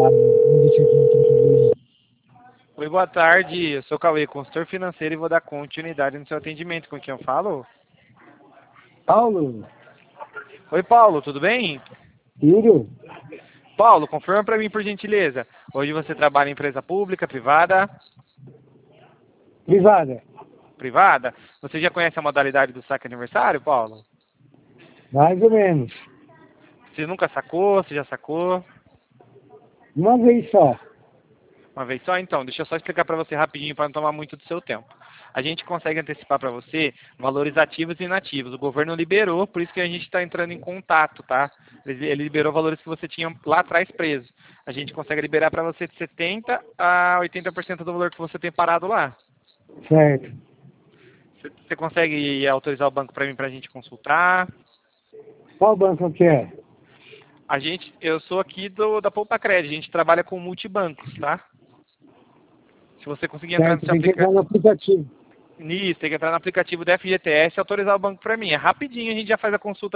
Vamos ver se eu encontro aqui. Oi, boa tarde. Eu sou o Cauê, consultor financeiro e vou dar continuidade no seu atendimento. Com quem eu falo? Paulo, Oi, Paulo, tudo bem? filho, Paulo, confirma para mim, por gentileza. Hoje você trabalha em empresa pública, privada? privada, Privada? Você já conhece a modalidade do saque aniversário, Paulo? mais ou menos. Você nunca sacou? Você já sacou? Uma vez só. Uma vez só? Então, deixa eu só explicar para você rapidinho para não tomar muito do seu tempo. A gente consegue antecipar para você valores ativos e inativos. O governo liberou, por isso que a gente está entrando em contato, tá? Ele liberou valores que você tinha lá atrás preso. A gente consegue liberar para você de 70% a 80% do valor que você tem parado lá. Certo. Você consegue autorizar o banco para mim para a gente consultar? Qual banco que é? Eu sou aqui da Poupa Crédito, a gente trabalha com multibancos, tá? Se você conseguir entrar no Certo, seu tem que entrar aplicativo. no aplicativo. Nisso, tem que entrar no aplicativo da FGTS e autorizar o banco para mim. É rapidinho, a gente já faz a consulta